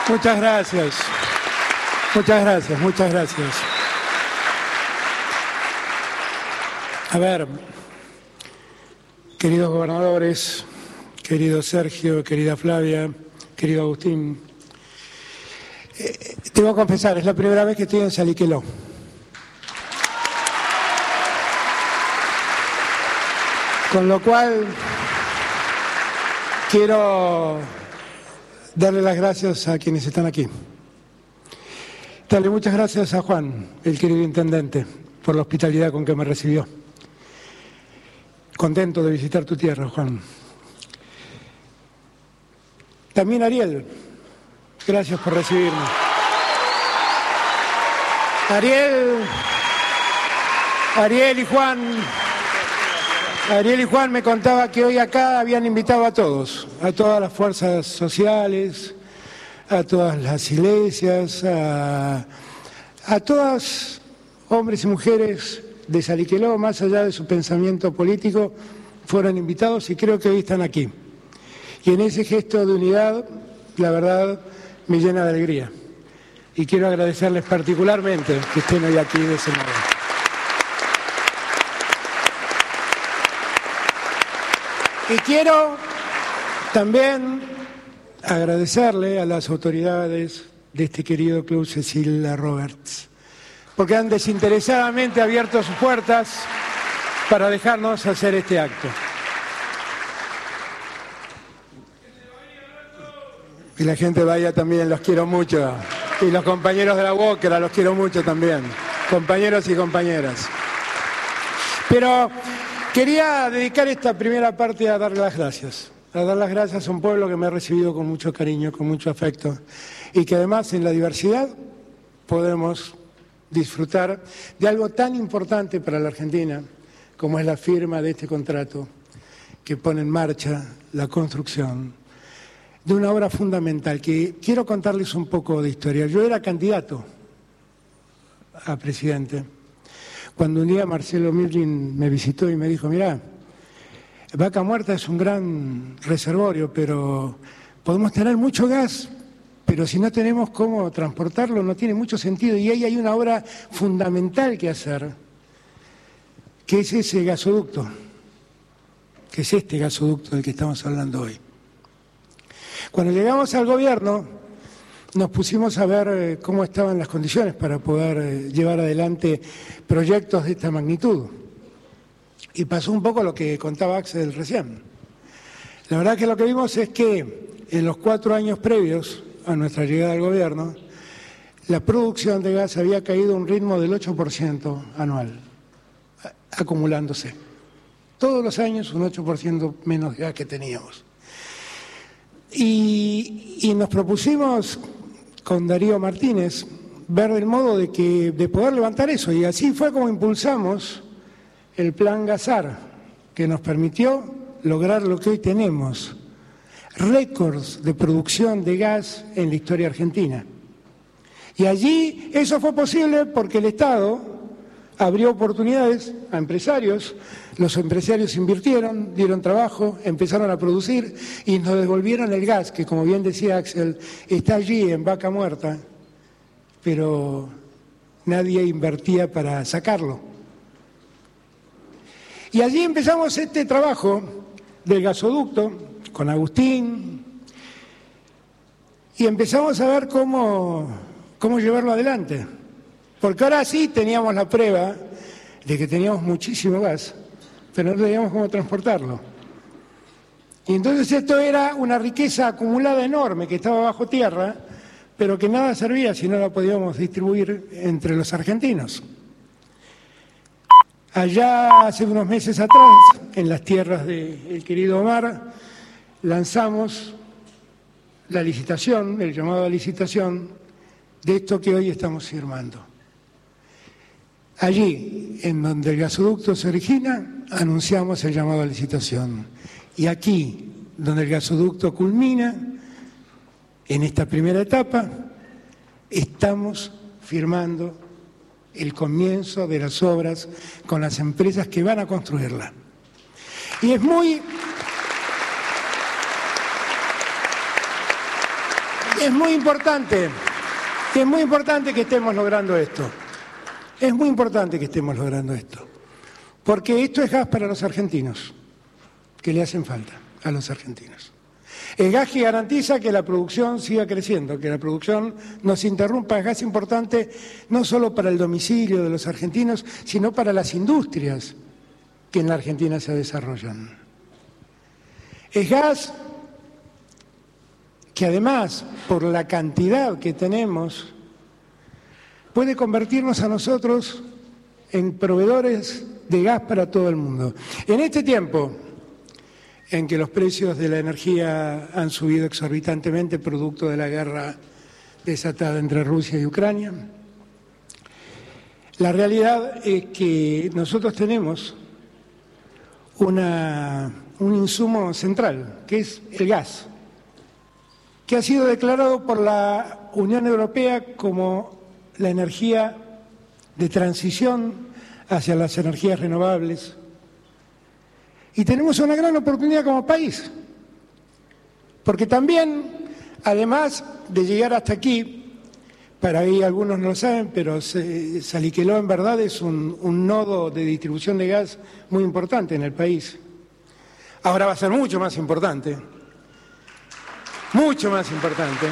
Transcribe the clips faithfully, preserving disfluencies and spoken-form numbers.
Muchas gracias. Muchas gracias, muchas gracias. A ver, queridos gobernadores, querido Sergio, querida Flavia, querido Agustín, eh, te voy a confesar, es la primera vez que estoy en Saliqueló. Con lo cual, quiero darle las gracias a quienes están aquí. Darle muchas gracias a Juan, el querido intendente, por la hospitalidad con que me recibió. Contento de visitar tu tierra, Juan. También Ariel, gracias por recibirme. Ariel, Ariel y Juan, Ariel y Juan me contaba que hoy acá habían invitado a todos, a todas las fuerzas sociales, a todas las iglesias, a, a todas hombres y mujeres de Saliqueló, más allá de su pensamiento político, fueron invitados y creo que hoy están aquí. Y en ese gesto de unidad, la verdad, me llena de alegría. Y quiero agradecerles particularmente que estén hoy aquí de ese modo. Y quiero también agradecerle a las autoridades de este querido Club Cecilia Roberts, porque han desinteresadamente abierto sus puertas para dejarnos hacer este acto. Y la gente de Bahía también, los quiero mucho. Y los compañeros de la UOCRA, los quiero mucho también. Compañeros y compañeras. Pero quería dedicar esta primera parte a dar las gracias. A dar las gracias a un pueblo que me ha recibido con mucho cariño, con mucho afecto. Y que además en la diversidad podemos disfrutar de algo tan importante para la Argentina como es la firma de este contrato que pone en marcha la construcción de una obra fundamental que quiero contarles un poco de historia. Yo era candidato a presidente cuando un día Marcelo Mirlin me visitó y me dijo: mirá, Vaca Muerta es un gran reservorio, pero podemos tener mucho gas, pero si no tenemos cómo transportarlo no tiene mucho sentido, y ahí hay una obra fundamental que hacer, que es ese gasoducto, que es este gasoducto del que estamos hablando hoy. Cuando llegamos al gobierno nos pusimos a ver cómo estaban las condiciones para poder llevar adelante proyectos de esta magnitud. Y pasó un poco lo que contaba Axel recién. La verdad que lo que vimos es que en los cuatro años previos a nuestra llegada al gobierno, la producción de gas había caído a un ritmo del ocho por ciento anual, acumulándose. Todos los años un ocho por ciento menos de gas que teníamos. Y, y nos propusimos con Darío Martínez ver el modo de, que, de poder levantar eso, y así fue como impulsamos el Plan Gasar, que nos permitió lograr lo que hoy tenemos, récords de producción de gas en la historia argentina. Y allí eso fue posible porque el Estado abrió oportunidades a empresarios, los empresarios invirtieron, dieron trabajo, empezaron a producir y nos devolvieron el gas, que como bien decía Axel, está allí en Vaca Muerta, pero nadie invertía para sacarlo. Y allí empezamos este trabajo del gasoducto con Agustín y empezamos a ver cómo, cómo llevarlo adelante. Porque ahora sí teníamos la prueba de que teníamos muchísimo gas, pero no teníamos cómo transportarlo. Y entonces esto era una riqueza acumulada enorme que estaba bajo tierra, pero que nada servía si no la podíamos distribuir entre los argentinos. Allá hace unos meses atrás, en las tierras del querido Omar, lanzamos la licitación, el llamado a licitación, de esto que hoy estamos firmando. Allí, en donde el gasoducto se origina, anunciamos el llamado a licitación. Y aquí, donde el gasoducto culmina, en esta primera etapa, estamos firmando el comienzo de las obras con las empresas que van a construirla. Y es muy... es muy importante, es muy importante que estemos logrando esto. Es muy importante que estemos logrando esto. Porque esto es gas para los argentinos, que le hacen falta a los argentinos. Es gas que garantiza que la producción siga creciendo, que la producción no se interrumpa. Es gas importante no solo para el domicilio de los argentinos, sino para las industrias que en la Argentina se desarrollan. Es gas que además, por la cantidad que tenemos, puede convertirnos a nosotros en proveedores de gas para todo el mundo. En este tiempo en que los precios de la energía han subido exorbitantemente producto de la guerra desatada entre Rusia y Ucrania, la realidad es que nosotros tenemos una, un insumo central, que es el gas, que ha sido declarado por la Unión Europea como la energía de transición hacia las energías renovables. Y tenemos una gran oportunidad como país, porque también, además de llegar hasta aquí, para ahí algunos no lo saben, pero Saliqueló en verdad es un, un nodo de distribución de gas muy importante en el país. Ahora va a ser mucho más importante, mucho más importante.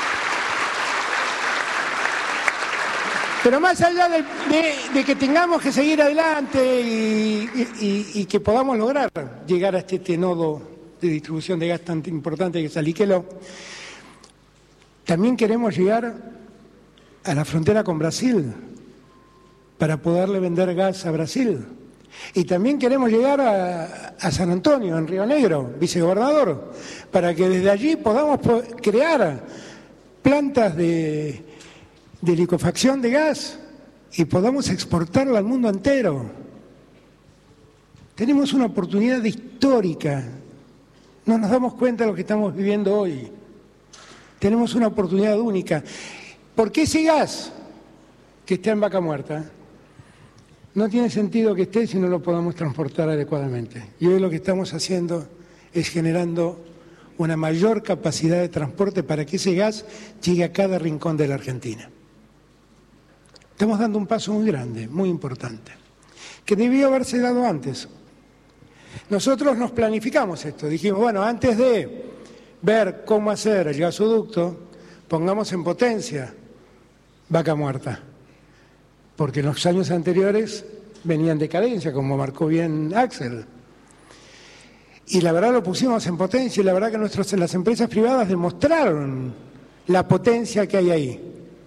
Pero más allá de, de, de que tengamos que seguir adelante y, y, y que podamos lograr llegar a este, este nodo de distribución de gas tan importante que es Saliqueló, también queremos llegar a la frontera con Brasil para poderle vender gas a Brasil. Y también queremos llegar a, a San Antonio, en Río Negro, vicegobernador, para que desde allí podamos crear plantas de... de licuefacción de gas y podamos exportarla al mundo entero. Tenemos una oportunidad histórica. No nos damos cuenta de lo que estamos viviendo hoy. Tenemos una oportunidad única. Porque ese gas que está en Vaca Muerta no tiene sentido que esté si no lo podamos transportar adecuadamente. Y hoy lo que estamos haciendo es generando una mayor capacidad de transporte para que ese gas llegue a cada rincón de la Argentina. Estamos dando un paso muy grande, muy importante, que debió haberse dado antes. Nosotros nos planificamos esto, dijimos, bueno, antes de ver cómo hacer el gasoducto, pongamos en potencia Vaca Muerta, porque en los años anteriores venía en decadencia, como marcó bien Axel. Y la verdad lo pusimos en potencia y la verdad que nuestros, las empresas privadas demostraron la potencia que hay ahí.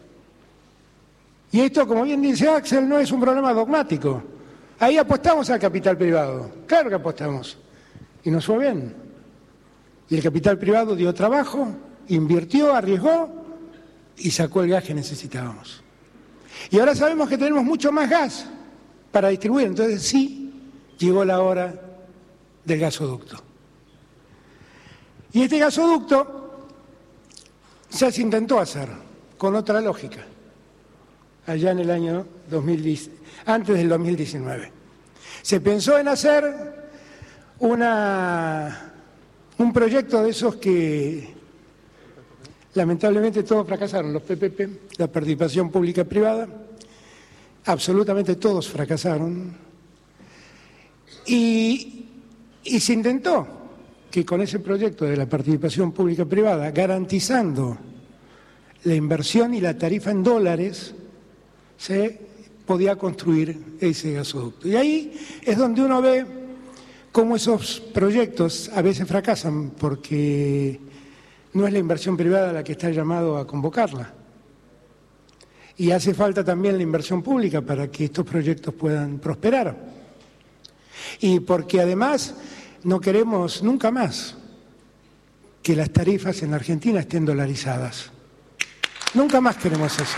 Y esto, como bien dice Axel, no es un problema dogmático. Ahí apostamos al capital privado, claro que apostamos, y nos fue bien. Y el capital privado dio trabajo, invirtió, arriesgó y sacó el gas que necesitábamos. Y ahora sabemos que tenemos mucho más gas para distribuir, entonces sí, llegó la hora del gasoducto. Y este gasoducto ya se intentó hacer con otra lógica, allá en el año dos mil diez, antes del dos mil diecinueve. Se pensó en hacer una, un proyecto de esos que lamentablemente todos fracasaron, los P P P, la participación pública-privada, absolutamente todos fracasaron. Y, y se intentó que con ese proyecto de la participación pública-privada, garantizando la inversión y la tarifa en dólares, se podía construir ese gasoducto. Y ahí es donde uno ve cómo esos proyectos a veces fracasan, porque no es la inversión privada la que está llamado a convocarla. Y hace falta también la inversión pública para que estos proyectos puedan prosperar. Y porque además no queremos nunca más que las tarifas en Argentina estén dolarizadas. Nunca más queremos eso.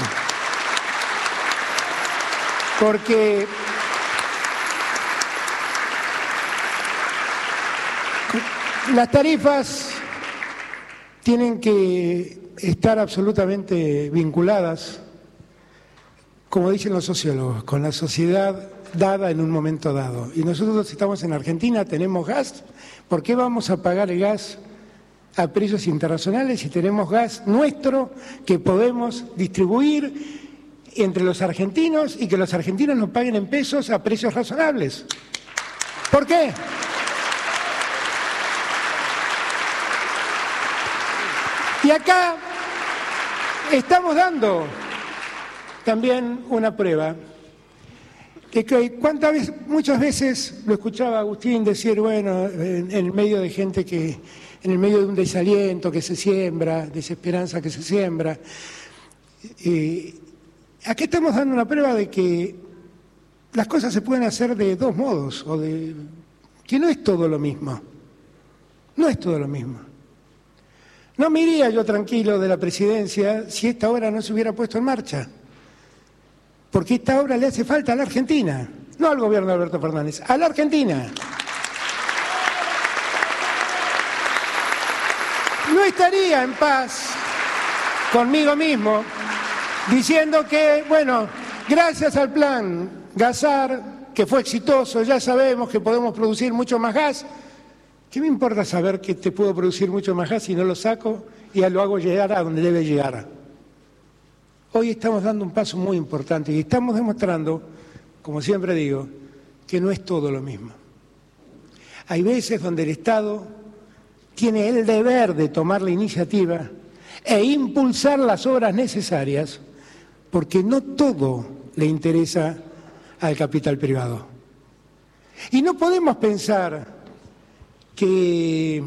Porque las tarifas tienen que estar absolutamente vinculadas, como dicen los sociólogos, con la sociedad dada en un momento dado. Y nosotros estamos en Argentina, tenemos gas, ¿por qué vamos a pagar el gas a precios internacionales y tenemos gas nuestro que podemos distribuir entre los argentinos y que los argentinos nos paguen en pesos a precios razonables. ¿Por qué? Y acá estamos dando también una prueba de que cuántas veces, muchas veces lo escuchaba Agustín decir, bueno, en, en el medio de gente que, en el medio de un desaliento que se siembra, desesperanza que se siembra, eh, aquí estamos dando una prueba de que las cosas se pueden hacer de dos modos, o de que no es todo lo mismo, no es todo lo mismo. No me iría yo tranquilo de la presidencia si esta obra no se hubiera puesto en marcha, porque esta obra le hace falta a la Argentina, no al gobierno de Alberto Fernández, a la Argentina. No estaría en paz conmigo mismo diciendo que, bueno, gracias al plan Gasar, que fue exitoso, ya sabemos que podemos producir mucho más gas. ¿Qué me importa saber que te puedo producir mucho más gas si no lo saco y ya lo hago llegar a donde debe llegar? Hoy estamos dando un paso muy importante y estamos demostrando, como siempre digo, que no es todo lo mismo. Hay veces donde el Estado tiene el deber de tomar la iniciativa e impulsar las obras necesarias, porque no todo le interesa al capital privado. Y no podemos pensar que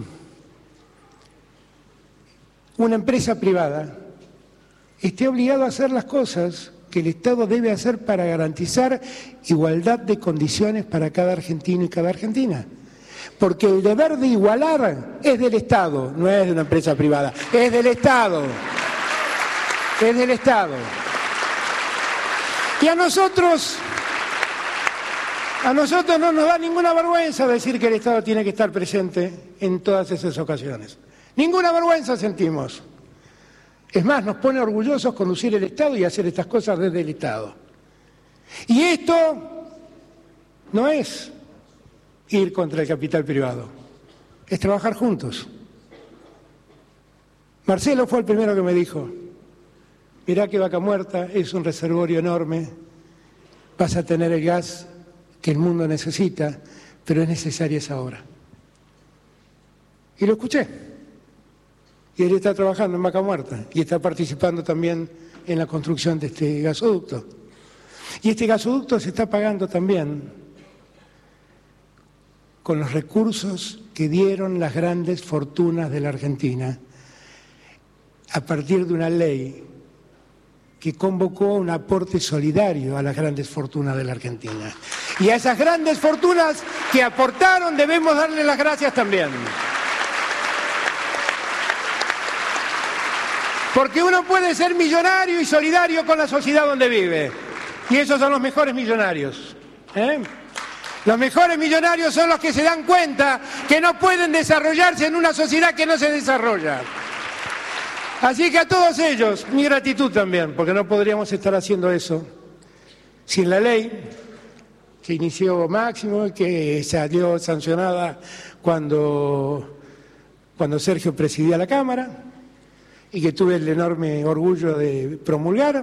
una empresa privada esté obligada a hacer las cosas que el Estado debe hacer para garantizar igualdad de condiciones para cada argentino y cada argentina. Porque el deber de igualar es del Estado, no es de una empresa privada, es del Estado, es del Estado. Y a nosotros, a nosotros no nos da ninguna vergüenza decir que el Estado tiene que estar presente en todas esas ocasiones. Ninguna vergüenza sentimos. Es más, nos pone orgullosos conducir el Estado y hacer estas cosas desde el Estado. Y esto no es ir contra el capital privado, es trabajar juntos. Marcelo fue el primero que me dijo, mirá que Vaca Muerta es un reservorio enorme, vas a tener el gas que el mundo necesita, pero es necesaria esa obra. Y lo escuché. Y él está trabajando en Vaca Muerta y está participando también en la construcción de este gasoducto. Y este gasoducto se está pagando también con los recursos que dieron las grandes fortunas de la Argentina a partir de una ley que convocó un aporte solidario a las grandes fortunas de la Argentina. Y a esas grandes fortunas que aportaron debemos darle las gracias también. Porque uno puede ser millonario y solidario con la sociedad donde vive. Y esos son los mejores millonarios. ¿eh? Los mejores millonarios son los que se dan cuenta que no pueden desarrollarse en una sociedad que no se desarrolla. Así que a todos ellos, mi gratitud también, porque no podríamos estar haciendo eso sin la ley que inició Máximo y que salió sancionada cuando, cuando Sergio presidía la Cámara y que tuve el enorme orgullo de promulgar.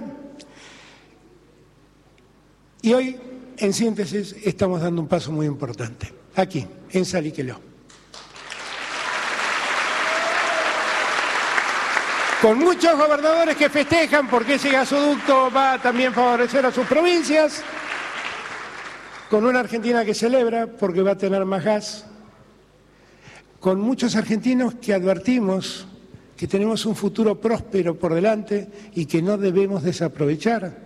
Y hoy, en síntesis, estamos dando un paso muy importante, aquí, en Saliqueló. Con muchos gobernadores que festejan porque ese gasoducto va a también favorecer a sus provincias, con una Argentina que celebra porque va a tener más gas, con muchos argentinos que advertimos que tenemos un futuro próspero por delante y que no debemos desaprovechar,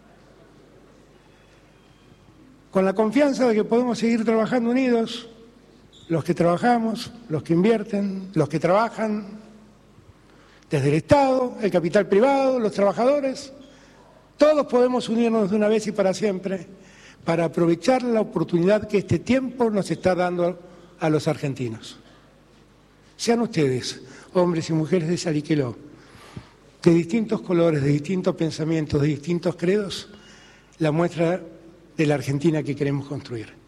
con la confianza de que podemos seguir trabajando unidos, los que trabajamos, los que invierten, los que trabajan, desde el Estado, el capital privado, los trabajadores, todos podemos unirnos de una vez y para siempre para aprovechar la oportunidad que este tiempo nos está dando a los argentinos. Sean ustedes, hombres y mujeres de Saliqueló, de distintos colores, de distintos pensamientos, de distintos credos, la muestra de la Argentina que queremos construir.